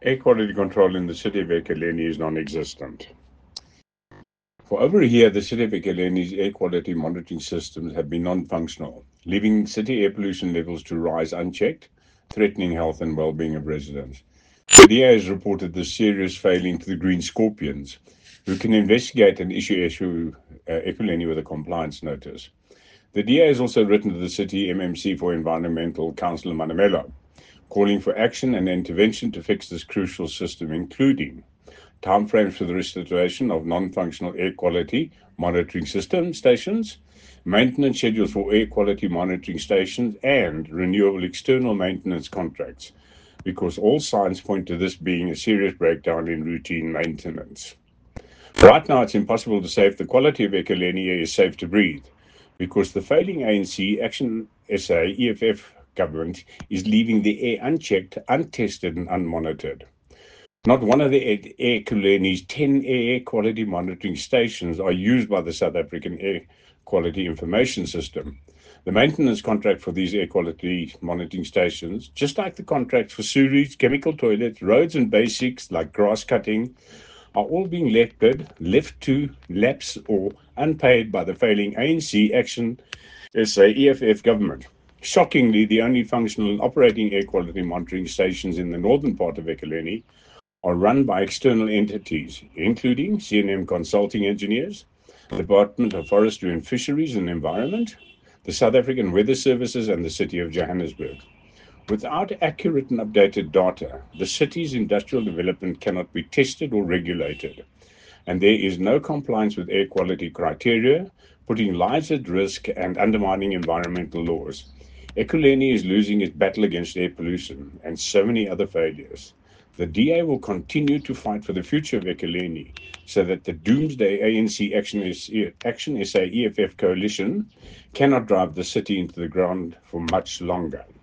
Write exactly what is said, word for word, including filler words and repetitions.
Air quality control in the city of Ekurhuleni is non-existent. For over a year, the city of Ekurhuleni's air quality monitoring systems have been non-functional, leaving city air pollution levels to rise unchecked, threatening health and well-being of residents. The D A has reported this serious failing to the Green Scorpions, who can investigate and issue issue uh, Ekurhuleni with a compliance notice. The D A has also written to the city M M C for Environmental, Councillor Manamela, calling for action and intervention to fix this crucial system, including timeframes for the restoration of non-functional air quality monitoring system stations, maintenance schedules for air quality monitoring stations, and renewable external maintenance contracts, because all signs point to this being a serious breakdown in routine maintenance. Right now, it's impossible to say if the quality of Ekurhuleni air is safe to breathe, because the failing A N C, Action S A, E F F government is leaving the air unchecked, untested, and unmonitored. Not one of the Ekurhuleni's ten air quality monitoring stations are used by the South African Air Quality Information System. The maintenance contract for these air quality monitoring stations, just like the contracts for sewage, chemical toilets, roads, and basics like grass cutting, are all being left, left to lapse or unpaid by the failing A N C, Action S A, E F F government. Shockingly, the only functional and operating air quality monitoring stations in the northern part of Ekurhuleni are run by external entities, including C and M Consulting Engineers, the Department of Forestry and Fisheries and Environment, the South African Weather Services, and the City of Johannesburg. Without accurate and updated data, the city's industrial development cannot be tested or regulated, and there is no compliance with air quality criteria, putting lives at risk and undermining environmental laws. Ekurhuleni is losing its battle against air pollution and so many other failures. The D A will continue to fight for the future of Ekurhuleni so that the doomsday A N C Action, Action S A E F F coalition cannot drive the city into the ground for much longer.